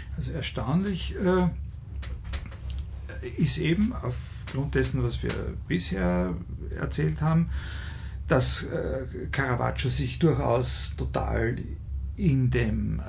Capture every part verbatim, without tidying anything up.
Also erstaunlich äh, ist eben aufgrund dessen, was wir bisher erzählt haben, dass äh, Caravaggio sich durchaus total in dem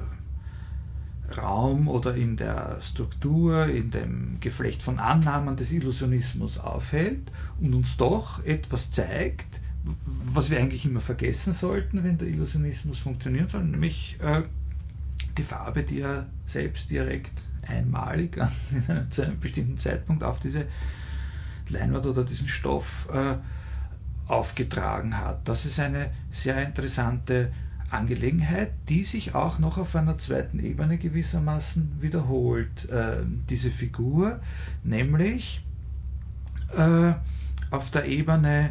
äh, Raum oder in der Struktur, in dem Geflecht von Annahmen des Illusionismus aufhält und uns doch etwas zeigt, was wir eigentlich immer vergessen sollten, wenn der Illusionismus funktionieren soll, nämlich äh, die Farbe, die er selbst direkt einmalig an, in einem, zu einem bestimmten Zeitpunkt auf diese Leinwand oder diesen Stoff äh, aufgetragen hat. Das ist eine sehr interessante Angelegenheit, die sich auch noch auf einer zweiten Ebene gewissermaßen wiederholt. Äh, diese Figur, nämlich äh, auf der Ebene,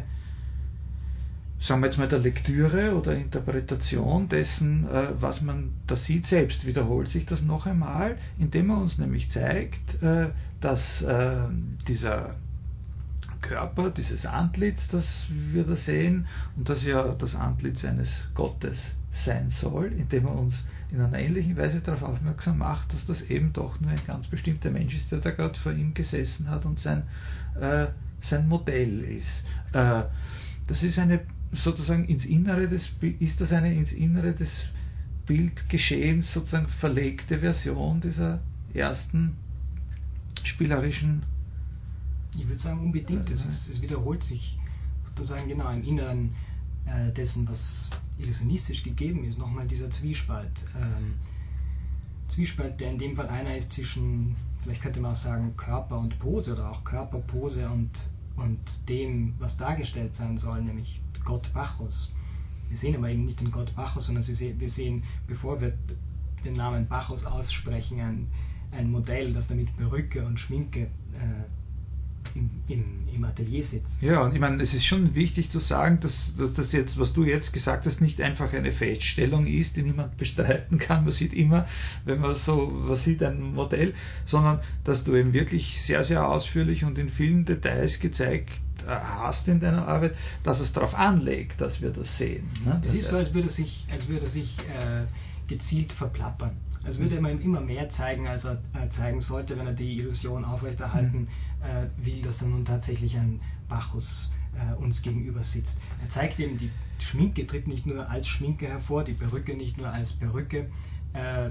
sagen wir jetzt mal, der Lektüre oder Interpretation dessen, äh, was man da sieht, selbst wiederholt sich das noch einmal, indem er uns nämlich zeigt, äh, dass äh, dieser Körper, dieses Antlitz, das wir da sehen, und das ja das Antlitz eines Gottes sein soll, indem er uns in einer ähnlichen Weise darauf aufmerksam macht, dass das eben doch nur ein ganz bestimmter Mensch ist, der da gerade vor ihm gesessen hat und sein, äh, sein Modell ist. Äh, das ist eine sozusagen ins Innere des ist das eine ins Innere des Bildgeschehens sozusagen verlegte Version dieser ersten spielerischen. Ich würde sagen unbedingt, es, ist, es wiederholt sich sozusagen genau im Inneren äh, dessen, was illusionistisch gegeben ist, nochmal dieser Zwiespalt. Ähm, Zwiespalt, der in dem Fall einer ist zwischen, vielleicht könnte man auch sagen, Körper und Pose oder auch Körper, Pose und, und dem, was dargestellt sein soll, nämlich Gott Bacchus. Wir sehen aber eben nicht den Gott Bacchus, sondern wir sehen, bevor wir den Namen Bacchus aussprechen, ein, ein Modell, das da mit Perücke und Schminke äh, Im, im, im Atelier sitzt. Ja, und ich meine, es ist schon wichtig zu sagen, dass, dass das jetzt, was du jetzt gesagt hast, nicht einfach eine Feststellung ist, die niemand bestreiten kann. Man sieht immer, wenn man so was sieht, ein Modell, sondern dass du eben wirklich sehr, sehr ausführlich und in vielen Details gezeigt hast in deiner Arbeit, dass es darauf anlegt, dass wir das sehen. Ne? Es ist so, als würde er sich, als würde er sich äh, gezielt verplappern. Als würde er immer mehr zeigen, als er äh, zeigen sollte, wenn er die Illusion aufrechterhalten äh, will, dass dann nun tatsächlich ein Bacchus äh, uns gegenüber sitzt. Er zeigt eben, die Schminke tritt nicht nur als Schminke hervor, die Perücke nicht nur als Perücke, äh,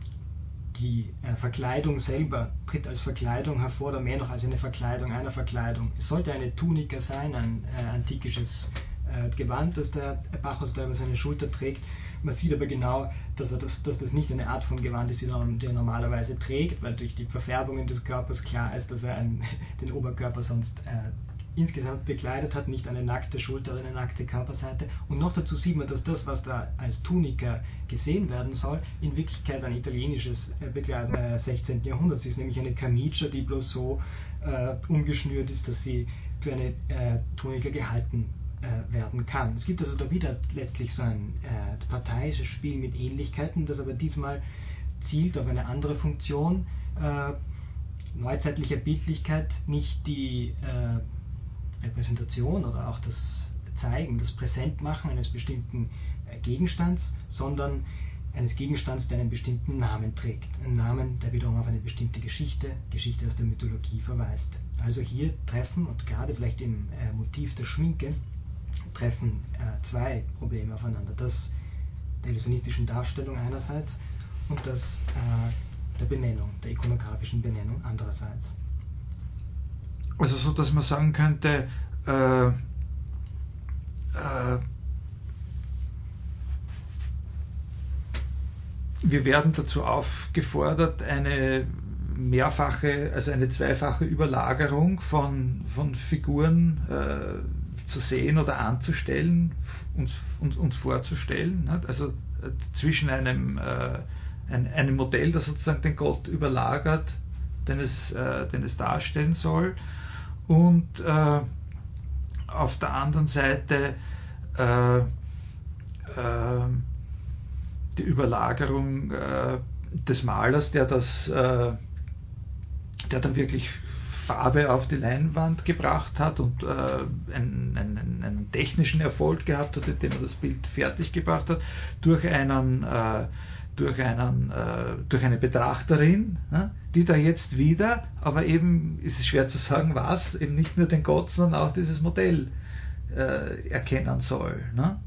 die äh, Verkleidung selber tritt als Verkleidung hervor, oder mehr noch als eine Verkleidung einer Verkleidung. Es sollte eine Tunika sein, ein äh, antikisches äh, Gewand, das der Bacchus da über seine Schulter trägt. Man sieht aber genau, dass, er das, dass das nicht eine Art von Gewand ist, die er normalerweise trägt, weil durch die Verfärbungen des Körpers klar ist, dass er einen, den Oberkörper sonst äh, insgesamt bekleidet hat, nicht eine nackte Schulter oder eine nackte Körperseite. Und noch dazu sieht man, dass das, was da als Tunika gesehen werden soll, in Wirklichkeit ein italienisches äh, Bekleidung äh, sechzehnten. Jahrhunderts ist, nämlich eine Camicia, die bloß so äh, umgeschnürt ist, dass sie für eine äh, Tunika gehalten äh, werden kann. Es gibt also da wieder letztlich so ein äh, parteiisches Spiel mit Ähnlichkeiten, das aber diesmal zielt auf eine andere Funktion äh, neuzeitlicher Bildlichkeit, nicht die äh, Repräsentation oder auch das Zeigen, das Präsentmachen eines bestimmten äh, Gegenstands, sondern eines Gegenstands, der einen bestimmten Namen trägt. Einen Namen, der wiederum auf eine bestimmte Geschichte, Geschichte aus der Mythologie verweist. Also hier treffen, und gerade vielleicht im äh, Motiv der Schminke, treffen äh, zwei Probleme aufeinander. Das der illusionistischen Darstellung einerseits und das äh, der Benennung, der ikonografischen Benennung andererseits. Also so, dass man sagen könnte, äh, äh, wir werden dazu aufgefordert, eine mehrfache, also eine zweifache Überlagerung von, von Figuren äh, zu sehen oder anzustellen, uns, uns, uns vorzustellen. Nicht? Also äh, zwischen einem, äh, ein, einem Modell, das sozusagen den Gott überlagert, den es, äh, den es darstellen soll, und äh, auf der anderen Seite äh, äh, die Überlagerung äh, des Malers, der das, äh, der dann wirklich Farbe auf die Leinwand gebracht hat und äh, einen, einen, einen technischen Erfolg gehabt hat, indem er das Bild fertig gebracht hat, durch einen, äh, durch, einen, äh, durch eine Betrachterin, ne, die da jetzt wieder, aber eben ist es schwer zu sagen, was, eben nicht nur den Gott, sondern auch dieses Modell äh, erkennen soll. Ne?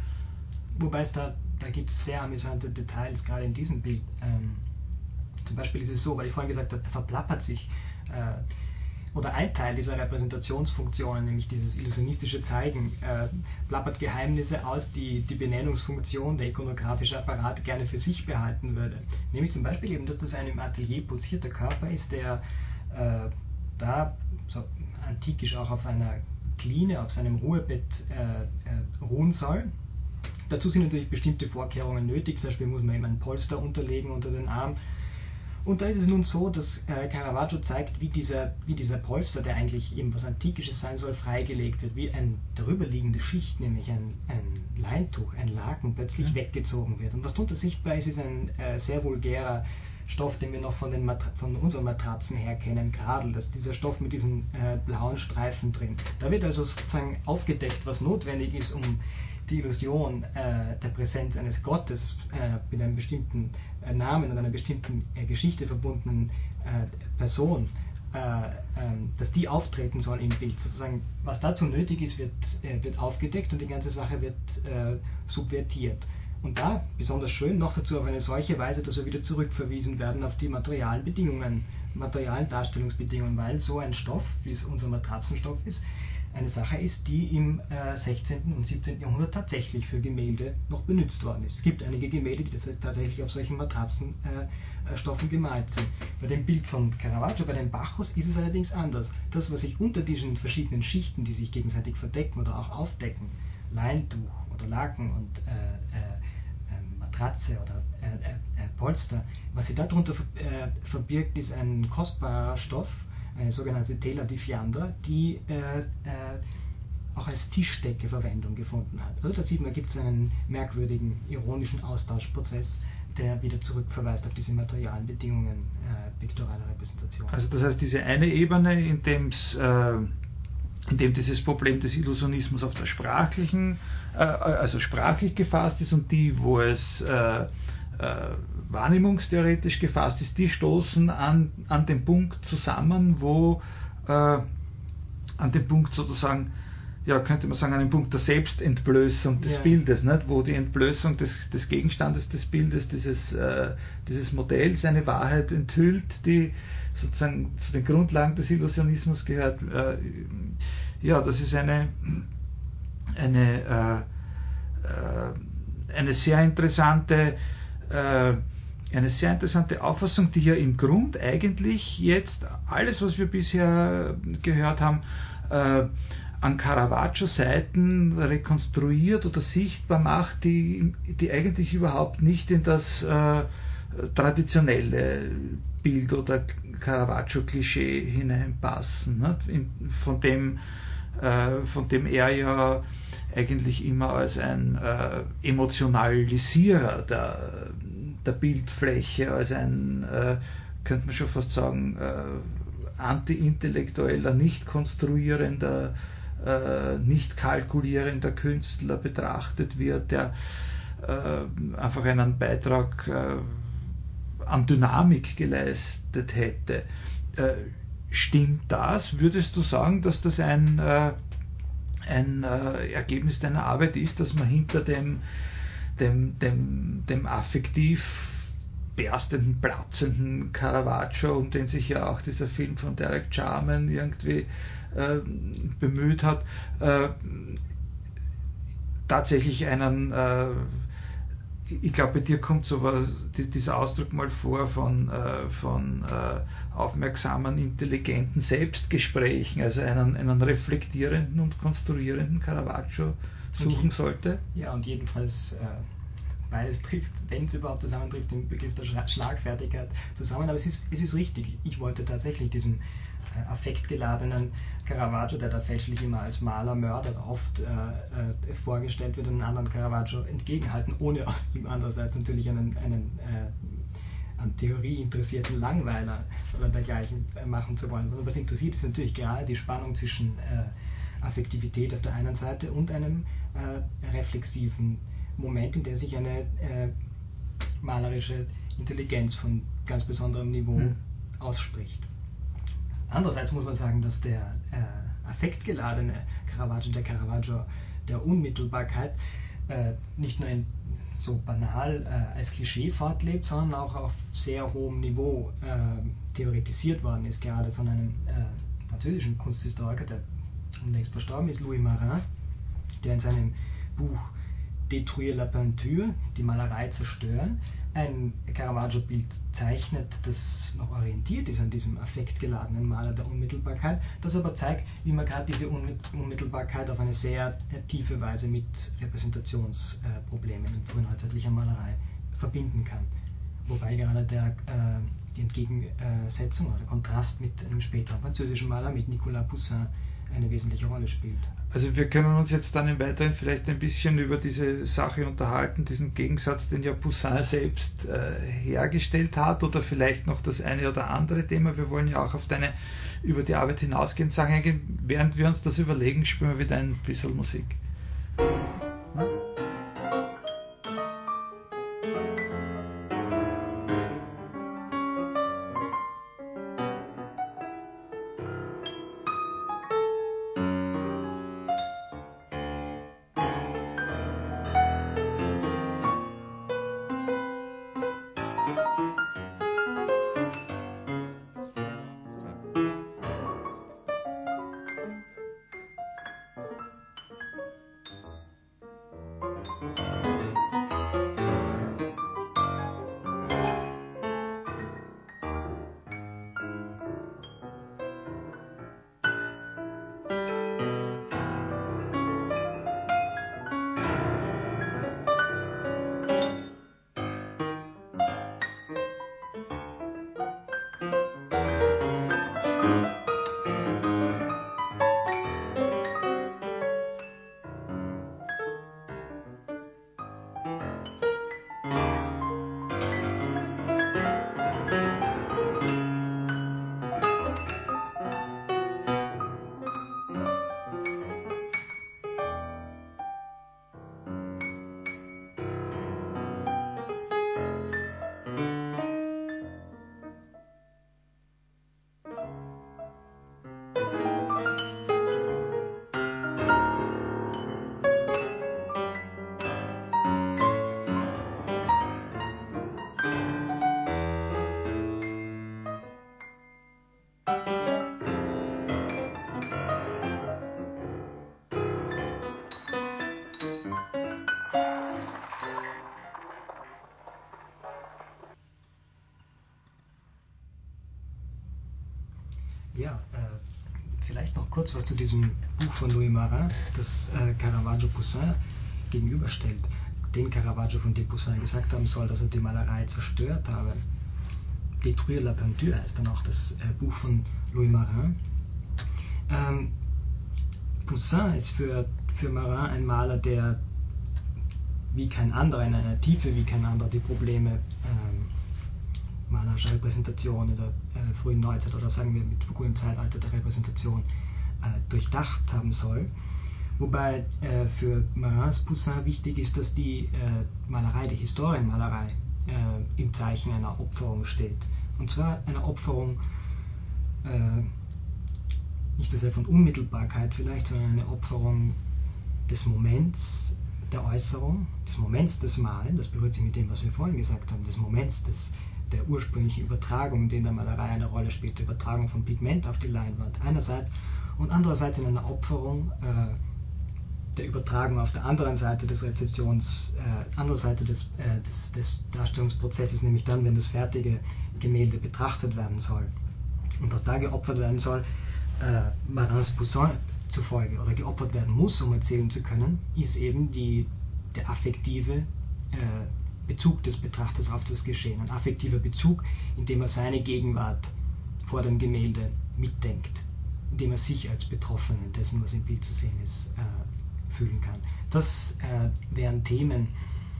Wobei es da, da gibt es sehr amüsante Details, gerade in diesem Bild. Ähm, zum Beispiel ist es so, weil ich vorhin gesagt habe, verplappert sich, äh, oder ein Teil dieser Repräsentationsfunktionen, nämlich dieses illusionistische Zeigen, äh, plappert Geheimnisse aus, die die Benennungsfunktion, der ikonografische Apparat gerne für sich behalten würde. Nämlich zum Beispiel eben, dass das ein im Atelier posierter Körper ist, der äh, da so antikisch auch auf einer Kline, auf seinem Ruhebett äh, äh, ruhen soll. Dazu sind natürlich bestimmte Vorkehrungen nötig, zum Beispiel muss man ihm ein Polster unterlegen unter den Arm. Und da ist es nun so, dass äh, Caravaggio zeigt, wie dieser, wie dieser Polster, der eigentlich eben was Antikisches sein soll, freigelegt wird, wie eine darüberliegende Schicht, nämlich ein, ein Leintuch, ein Laken, plötzlich ja. weggezogen wird. Und was drunter sichtbar ist, ist ein äh, sehr vulgärer Stoff, den wir noch von, den Matra- von unseren Matratzen her kennen, Gradl, das ist dieser Stoff mit diesen äh, blauen Streifen drin. Da wird also sozusagen aufgedeckt, was notwendig ist, um die Illusion äh, der Präsenz eines Gottes äh, mit einem bestimmten äh, Namen und einer bestimmten äh, Geschichte verbundenen äh, Person, äh, ähm, dass die auftreten soll im Bild. Sozusagen, was dazu nötig ist, wird, äh, wird aufgedeckt und die ganze Sache wird äh, subvertiert. Und da, besonders schön, noch dazu auf eine solche Weise, dass wir wieder zurückverwiesen werden auf die materialen Bedingungen, materialen Darstellungsbedingungen, weil so ein Stoff, wie es unser Matratzenstoff ist, eine Sache ist, die im äh, sechzehnten und siebzehnten Jahrhundert tatsächlich für Gemälde noch benutzt worden ist. Es gibt einige Gemälde, die tatsächlich auf solchen Matratzenstoffen äh, gemalt sind. Bei dem Bild von Caravaggio, bei dem Bacchus, ist es allerdings anders. Das, was sich unter diesen verschiedenen Schichten, die sich gegenseitig verdecken oder auch aufdecken, Leintuch oder Laken und äh, äh, Matratze oder äh, äh, Polster, was sich darunter äh, verbirgt, ist ein kostbarer Stoff, eine sogenannte Tela di Fiandra, die äh, äh, auch als Tischdecke Verwendung gefunden hat. Also da sieht man, gibt es einen merkwürdigen, ironischen Austauschprozess, der wieder zurückverweist auf diese materialen Bedingungen äh, piktoraler Repräsentation. Also das heißt, diese eine Ebene, in dem es äh, in dem dieses Problem des Illusionismus auf der sprachlichen, äh, also sprachlich gefasst ist, und die, wo es äh, Äh, wahrnehmungstheoretisch gefasst ist, die stoßen an, an den Punkt zusammen, wo äh, an den Punkt sozusagen, ja, könnte man sagen, an den Punkt der Selbstentblößung des ja. Bildes, nicht? Wo die Entblößung des, des Gegenstandes des Bildes, dieses, äh, dieses Modells, eine Wahrheit enthüllt, die sozusagen zu den Grundlagen des Illusionismus gehört. Äh, ja, das ist eine, eine, äh, äh, eine sehr interessante eine sehr interessante Auffassung, die ja im Grund eigentlich jetzt alles, was wir bisher gehört haben, äh, an Caravaggio-Seiten rekonstruiert oder sichtbar macht, die, die eigentlich überhaupt nicht in das äh, traditionelle Bild oder Caravaggio-Klischee hineinpassen, ne? In, von dem äh, von dem er ja eigentlich immer als ein äh, Emotionalisierer der, der Bildfläche, als ein, äh, könnte man schon fast sagen, äh, anti-intellektueller, nicht konstruierender, äh, nicht kalkulierender Künstler betrachtet wird, der äh, einfach einen Beitrag äh, an Dynamik geleistet hätte. Äh, Stimmt das? Würdest du sagen, dass das ein, äh, ein äh, Ergebnis deiner Arbeit ist, dass man hinter dem, dem, dem, dem affektiv berstenden, platzenden Caravaggio, um den sich ja auch dieser Film von Derek Jarman irgendwie äh, bemüht hat, äh, tatsächlich einen äh, ich glaube, bei dir kommt so was, dieser Ausdruck mal vor von, äh, von äh, aufmerksamen, intelligenten Selbstgesprächen, also einen, einen reflektierenden und konstruierenden Caravaggio suchen sollte. Ja, und jedenfalls äh, beides trifft, wenn es überhaupt zusammentrifft, den Begriff der Schlagfertigkeit zusammen. Aber es ist, es ist richtig, ich wollte tatsächlich diesen äh, affektgeladenen Caravaggio, der da fälschlich immer als Maler, Mörder oft äh, äh, vorgestellt wird, einen anderen Caravaggio entgegenhalten, ohne aus ihm andererseits natürlich einen, einen äh, an Theorie interessierten Langweiler oder dergleichen äh, machen zu wollen. Und was interessiert, ist natürlich gerade die Spannung zwischen äh, Affektivität auf der einen Seite und einem äh, reflexiven Moment, in der sich eine äh, malerische Intelligenz von ganz besonderem Niveau mhm. ausspricht. Andererseits muss man sagen, dass der äh, affektgeladene Caravaggio, der Caravaggio der Unmittelbarkeit, äh, nicht nur in, so banal äh, als Klischee fortlebt, sondern auch auf sehr hohem Niveau äh, theoretisiert worden ist, gerade von einem äh, französischen Kunsthistoriker, der unlängst verstorben ist, Louis Marin, der in seinem Buch Détruire la peinture, die Malerei zerstören, ein Caravaggio-Bild zeichnet, das noch orientiert ist an diesem affektgeladenen Maler der Unmittelbarkeit, das aber zeigt, wie man gerade diese Unmittelbarkeit auf eine sehr äh, tiefe Weise mit Repräsentationsproblemen äh, in frühneuzeitlicher Malerei verbinden kann. Wobei gerade der, äh, die Entgegensetzung oder der Kontrast mit einem späteren französischen Maler, mit Nicolas Poussin, eine wesentliche Rolle spielt. Also wir können uns jetzt dann im Weiteren vielleicht ein bisschen über diese Sache unterhalten, diesen Gegensatz, den ja Poussin selbst äh, hergestellt hat, oder vielleicht noch das eine oder andere Thema. Wir wollen ja auch auf deine über die Arbeit hinausgehend Sachen eingehen. Während wir uns das überlegen, spielen wir wieder ein bisschen Musik. Hm? Ja, äh, vielleicht noch kurz was zu diesem Buch von Louis Marin, das äh, Caravaggio Poussin gegenüberstellt. Den Caravaggio, von dem Poussin gesagt haben soll, dass er die Malerei zerstört habe. Détruire la peinture heißt dann auch das äh, Buch von Louis Marin. Ähm, Poussin ist für, für Marin ein Maler, der wie kein anderer, in einer Tiefe wie kein anderer, die Probleme ähm, malerischer Repräsentation in der äh, frühen Neuzeit oder sagen wir mit frühem Zeitalter der Repräsentation äh, durchdacht haben soll. Wobei äh, für Marins Poussin wichtig ist, dass die äh, Malerei, die Historienmalerei, äh, im Zeichen einer Opferung steht. Und zwar einer Opferung äh, nicht so sehr von Unmittelbarkeit vielleicht, sondern eine Opferung des Moments der Äußerung, des Moments des Malen, das berührt sich mit dem, was wir vorhin gesagt haben, des Moments des der ursprünglichen Übertragung, die in der Malerei eine Rolle spielt, die Übertragung von Pigment auf die Leinwand einerseits und andererseits in einer Opferung äh, der Übertragung auf der anderen Seite des Rezeptions, äh, andere Seite des, äh, des, des Darstellungsprozesses, nämlich dann, wenn das fertige Gemälde betrachtet werden soll. Und was da geopfert werden soll, äh, Marins Poussin zufolge, oder geopfert werden muss, um erzählen zu können, ist eben die, der affektive äh, Bezug des Betrachters auf das Geschehen, ein affektiver Bezug, indem er seine Gegenwart vor dem Gemälde mitdenkt, indem er sich als Betroffenen dessen, was im Bild zu sehen ist, äh, fühlen kann. Das äh, wären Themen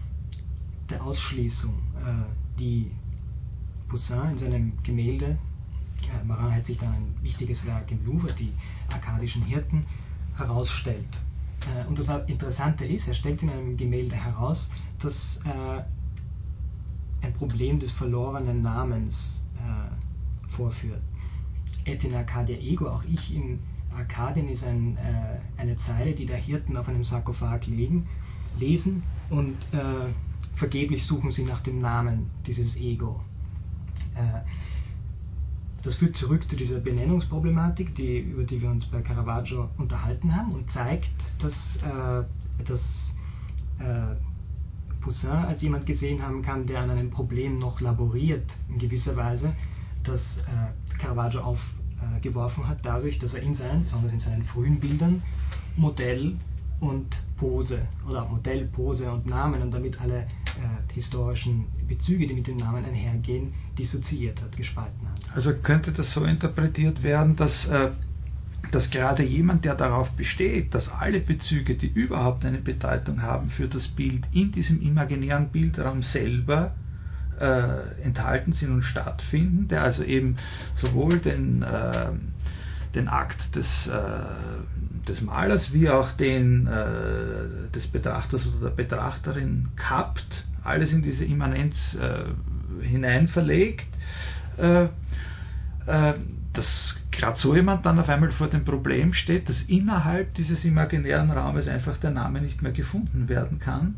der Ausschließung, äh, die Poussin in seinem Gemälde, äh, Marin hat sich dann ein wichtiges Werk im Louvre, die Arkadischen Hirten, herausstellt. Äh, und das Interessante ist, er stellt in einem Gemälde heraus, dass äh, ein Problem des verlorenen Namens äh, vorführt. Et in Arcadia ego, auch ich in Arkadien, ist ein, äh, eine Zeile, die da Hirten auf einem Sarkophag legen, lesen und äh, vergeblich suchen sie nach dem Namen dieses Ego. Äh, das führt zurück zu dieser Benennungsproblematik, die, über die wir uns bei Caravaggio unterhalten haben, und zeigt, dass, äh, dass äh, Poussin als jemand gesehen haben kann, der an einem Problem noch laboriert, in gewisser Weise, das äh, Caravaggio aufgeworfen hat, dadurch, dass er in seinen, besonders in seinen frühen Bildern, Modell und Pose oder Modell, Pose und Namen und damit alle äh, historischen Bezüge, die mit dem Namen einhergehen, dissoziiert hat, gespalten hat. Also könnte das so interpretiert werden, dass, äh, dass gerade jemand, der darauf besteht, dass alle Bezüge, die überhaupt eine Bedeutung haben für das Bild, in diesem imaginären Bildraum selber äh, enthalten sind und stattfinden, der also eben sowohl den äh, den Akt des, äh, des Malers wie auch den äh, des Betrachters oder der Betrachterin kappt, alles in diese Immanenz äh, hinein verlegt, äh, äh, dass gerade so jemand dann auf einmal vor dem Problem steht, dass innerhalb dieses imaginären Raumes einfach der Name nicht mehr gefunden werden kann.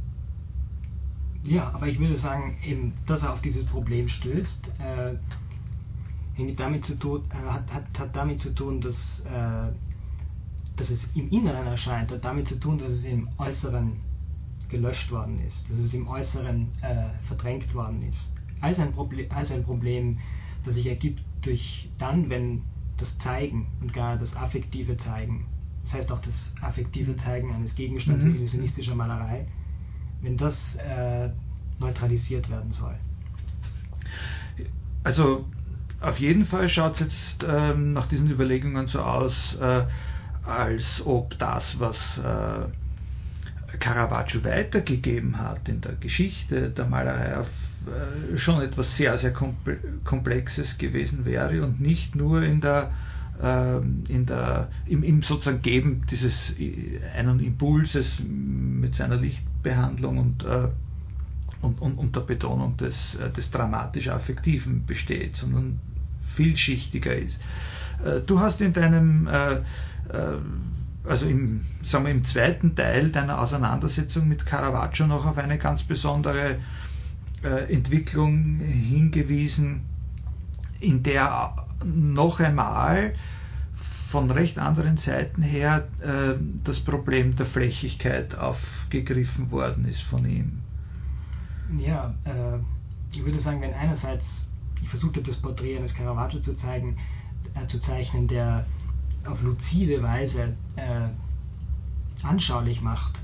Ja, aber ich würde sagen, eben, dass er auf dieses Problem stößt, äh, hängt damit zu tun, äh, hat, hat, hat damit zu tun, dass, äh, dass es im Inneren erscheint, hat damit zu tun, dass es im Äußeren gelöscht worden ist, dass es im Äußeren äh, verdrängt worden ist. Als ein, Proble- als ein Problem, das sich ergibt durch dann, wenn das Zeigen und gar das affektive Zeigen, das heißt auch das affektive Zeigen eines Gegenstands in Mhm. illusionistischer Malerei, wenn das äh, neutralisiert werden soll. Also auf jeden Fall schaut es jetzt ähm, nach diesen Überlegungen so aus, äh, als ob das, was äh, Caravaggio weitergegeben hat in der Geschichte der Malerei, auf, äh, schon etwas sehr, sehr Komplexes gewesen wäre und nicht nur in der, äh, in der, im, im sozusagen Geben dieses einen Impulses mit seiner Lichtbehandlung und äh, Und, und, und der Betonung des, des dramatisch-affektiven besteht, sondern vielschichtiger ist. Du hast in deinem, also im, sagen wir, im zweiten Teil deiner Auseinandersetzung mit Caravaggio noch auf eine ganz besondere Entwicklung hingewiesen, in der noch einmal von recht anderen Seiten her das Problem der Flächigkeit aufgegriffen worden ist von ihm. Ja, äh, ich würde sagen, wenn einerseits ich versucht habe, das Porträt eines Caravaggio zu zeigen, äh, zu zeichnen, der auf luzide Weise äh, anschaulich macht,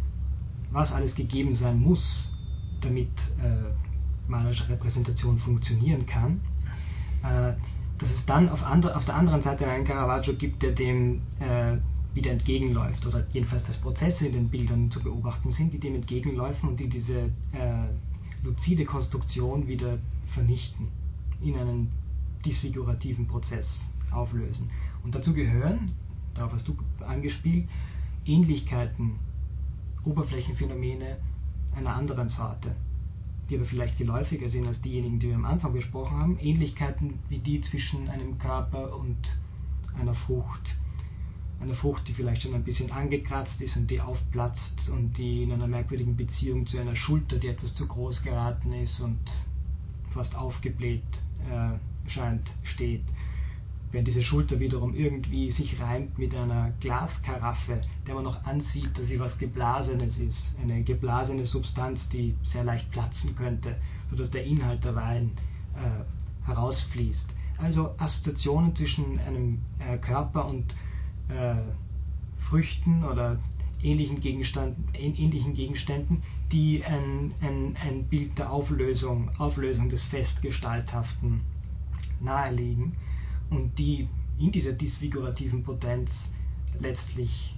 was alles gegeben sein muss, damit äh, malerische Repräsentation funktionieren kann, äh, dass es dann auf, andre, auf der anderen Seite einen Caravaggio gibt, der dem äh, wieder entgegenläuft, oder jedenfalls, dass Prozesse in den Bildern zu beobachten sind, die dem entgegenläufen und die diese äh, luzide Konstruktion wieder vernichten, in einen disfigurativen Prozess auflösen. Und dazu gehören, darauf hast du angespielt, Ähnlichkeiten, Oberflächenphänomene einer anderen Sorte, die aber vielleicht geläufiger sind als diejenigen, die wir am Anfang besprochen haben, Ähnlichkeiten wie die zwischen einem Körper und einer Frucht, eine Frucht, die vielleicht schon ein bisschen angekratzt ist und die aufplatzt und die in einer merkwürdigen Beziehung zu einer Schulter, die etwas zu groß geraten ist und fast aufgebläht äh, scheint, steht. Während diese Schulter wiederum irgendwie sich reimt mit einer Glaskaraffe, der man noch ansieht, dass sie was Geblasenes ist, eine geblasene Substanz, die sehr leicht platzen könnte, sodass der Inhalt der Wein äh, herausfließt. Also Assoziationen zwischen einem äh, Körper und Äh, Früchten oder ähnlichen, Gegenstand, ähnlichen Gegenständen, die ein, ein, ein Bild der Auflösung, Auflösung des Festgestalthaften nahelegen und die in dieser disfigurativen Potenz letztlich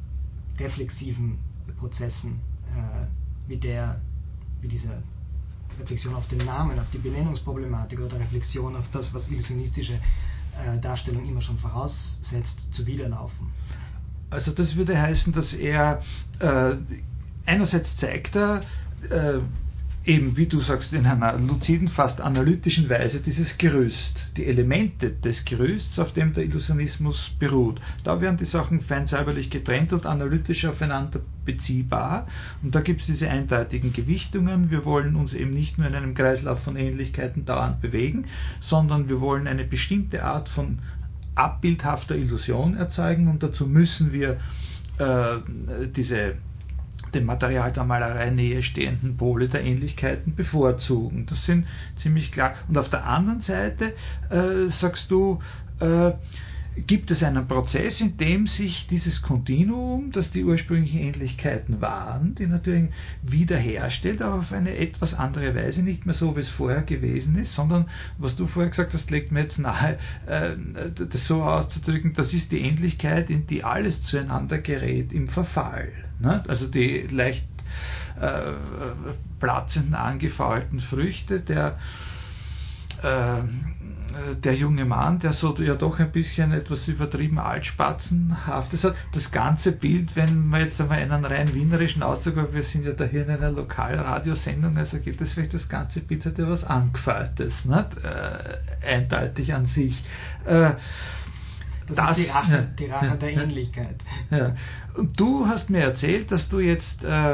reflexiven Prozessen äh, wie der, wie diese Reflexion auf den Namen, auf die Benennungsproblematik oder Reflexion auf das, was illusionistische Darstellung immer schon voraussetzt, zuwiderlaufen. Also das würde heißen, dass er äh, einerseits zeigt er, äh, eben, wie du sagst, in einer luziden, fast analytischen Weise dieses Gerüst, die Elemente des Gerüsts, auf dem der Illusionismus beruht. Da werden die Sachen fein säuberlich getrennt und analytisch aufeinander beziehbar. Und da gibt es diese eindeutigen Gewichtungen. Wir wollen uns eben nicht nur in einem Kreislauf von Ähnlichkeiten dauernd bewegen, sondern wir wollen eine bestimmte Art von abbildhafter Illusion erzeugen, und dazu müssen wir äh, diese dem Material der Malerei näher stehenden Pole der Ähnlichkeiten bevorzugen. Das sind ziemlich klar. Und auf der anderen Seite äh, sagst du, äh, gibt es einen Prozess, in dem sich dieses Kontinuum, das die ursprünglichen Ähnlichkeiten waren, die natürlich wiederherstellt, aber auf eine etwas andere Weise, nicht mehr so, wie es vorher gewesen ist, sondern, was du vorher gesagt hast, legt mir jetzt nahe, äh, das so auszudrücken, das ist die Ähnlichkeit, in die alles zueinander gerät im Verfall. Ne? Also die leicht äh, platzenden, angefaulten Früchte, der äh, der junge Mann, der so ja doch ein bisschen etwas übertrieben altspatzenhaftes hat. Das ganze Bild, wenn man jetzt einmal einen rein wienerischen Ausdruck hat, wir sind ja da hier in einer Lokalradiosendung, also gibt es vielleicht, das ganze Bild hat ja was Angefeiltes, nicht? Äh, eindeutig an sich. Äh, Das, das ist die Rache, ja, die Rache ja, der ja, Ähnlichkeit. Ja. Und du hast mir erzählt, dass du jetzt äh,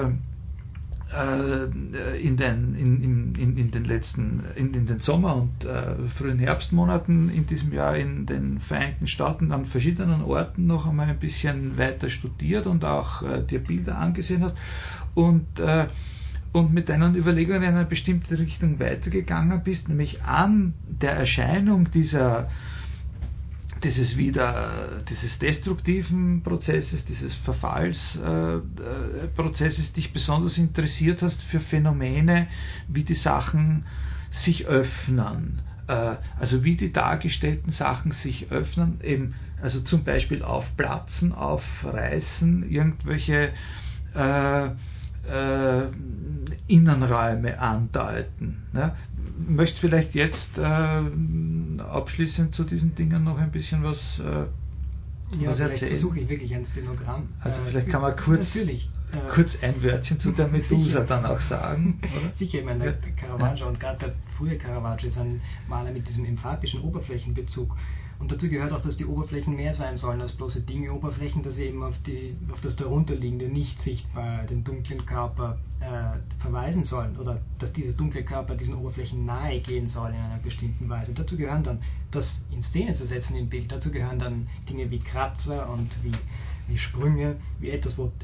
in den, in, in, in den letzten, in, in den Sommer- und äh, frühen Herbstmonaten in diesem Jahr in den Vereinigten Staaten an verschiedenen Orten noch einmal ein bisschen weiter studiert und auch äh, dir Bilder angesehen hast und, äh, und mit deinen Überlegungen in eine bestimmte Richtung weitergegangen bist, nämlich an der Erscheinung dieser dieses wieder, dieses destruktiven Prozesses, dieses Verfallsprozesses, äh, dich besonders interessiert hast für Phänomene, wie die Sachen sich öffnen, äh, also wie die dargestellten Sachen sich öffnen, eben, also zum Beispiel aufplatzen, aufreißen, irgendwelche äh, äh, Innenräume andeuten. Ne? Möchtest vielleicht jetzt äh, abschließend zu diesen Dingen noch ein bisschen was, äh, ja, was vielleicht erzählen? Versuche ich wirklich ein Stenogramm. Also äh, vielleicht kann man kurz, natürlich, äh, kurz ein Wörtchen zu der Medusa dann auch sagen, oder? Sicher, ich meine, der Caravaggio ja. und gerade der frühe Caravaggio ist ein Maler mit diesem emphatischen Oberflächenbezug. Und dazu gehört auch, dass die Oberflächen mehr sein sollen als bloße Dinge, Oberflächen, dass sie eben auf, die, auf das darunterliegende, nicht sichtbare, den dunklen Körper äh, verweisen sollen, oder dass dieser dunkle Körper diesen Oberflächen nahe gehen soll in einer bestimmten Weise. Dazu gehören dann, das in Szene zu setzen im Bild, dazu gehören dann Dinge wie Kratzer und wie, wie Sprünge, wie etwas, wo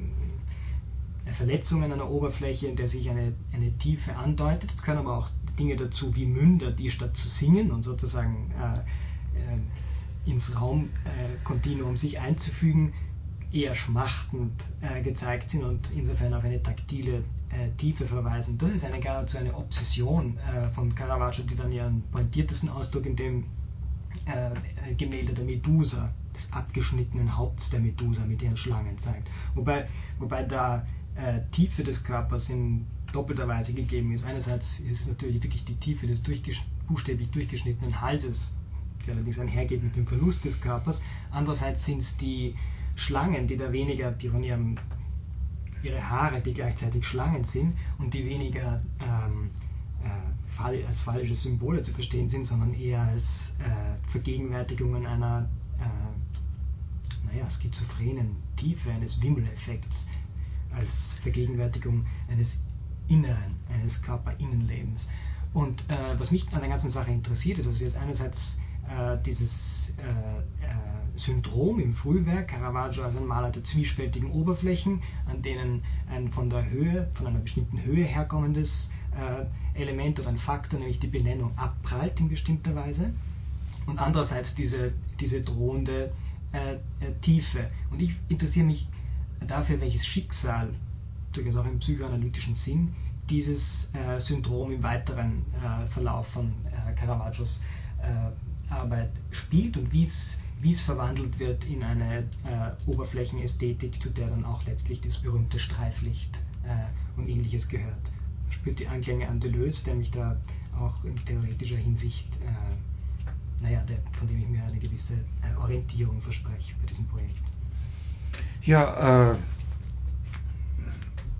äh, Verletzungen an der Oberfläche, in der sich eine, eine Tiefe andeutet. Es gehören aber auch Dinge dazu wie Münder, die statt zu singen und sozusagen äh, ins Raumkontinuum äh, sich einzufügen, eher schmachtend äh, gezeigt sind und insofern auf eine taktile äh, Tiefe verweisen. Das ist eine geradezu eine Obsession äh, von Caravaggio, die dann ihren pointiertesten Ausdruck in dem äh, Gemälde der Medusa, des abgeschnittenen Haupts der Medusa mit ihren Schlangen zeigt. Wobei, wobei da äh, Tiefe des Körpers in doppelter Weise gegeben ist. Einerseits ist es natürlich wirklich die Tiefe des durchgesch- buchstäblich durchgeschnittenen Halses, die allerdings einhergeht mit dem Verlust des Körpers. Andererseits sind es die Schlangen, die da weniger, die von ihrem, ihre Haare, die gleichzeitig Schlangen sind und die weniger ähm, äh, als phallische Symbole zu verstehen sind, sondern eher als äh, Vergegenwärtigungen einer äh, naja, schizophrenen Tiefe, eines Wimmeleffekts, als Vergegenwärtigung eines Inneren, eines Körperinnenlebens. Und äh, was mich an der ganzen Sache interessiert, ist also jetzt einerseits äh, dieses äh, äh, Syndrom im Frühwerk, Caravaggio als ein Maler der zwiespältigen Oberflächen, an denen ein von der Höhe, von einer bestimmten Höhe herkommendes äh, Element oder ein Faktor, nämlich die Benennung, abprallt in bestimmter Weise. Und andererseits diese, diese drohende äh, äh, Tiefe. Und ich interessiere mich dafür, welches Schicksal, durchaus auch im psychoanalytischen Sinn, dieses äh, Syndrom im weiteren äh, Verlauf von äh, Caravaggios äh, Arbeit spielt und wie es verwandelt wird in eine äh, Oberflächenästhetik, zu der dann auch letztlich das berühmte Streiflicht äh, und ähnliches gehört. Spürt die Anklänge an Deleuze, der mich da auch in theoretischer Hinsicht, äh, naja, der, von dem ich mir eine gewisse äh, Orientierung verspreche bei diesem Projekt. Ja, äh,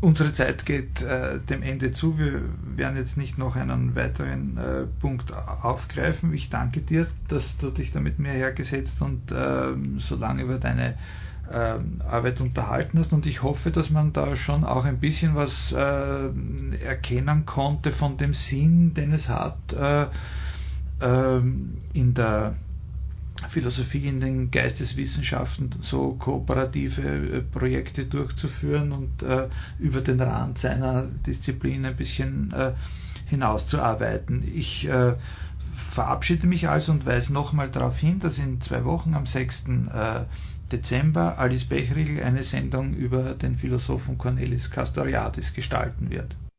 unsere Zeit geht äh, dem Ende zu. Wir werden jetzt nicht noch einen weiteren äh, Punkt aufgreifen. Ich danke dir, dass du dich da mit mir hergesetzt und äh, so lange über deine äh, Arbeit unterhalten hast. Und ich hoffe, dass man da schon auch ein bisschen was äh, erkennen konnte von dem Sinn, den es hat, äh, äh, in der Philosophie, in den Geisteswissenschaften so kooperative äh, Projekte durchzuführen und äh, über den Rand seiner Disziplin ein bisschen äh, hinauszuarbeiten. Ich äh, verabschiede mich also und weise nochmal darauf hin, dass in zwei Wochen am sechsten Dezember Alice Bechrigl eine Sendung über den Philosophen Cornelis Castoriadis gestalten wird.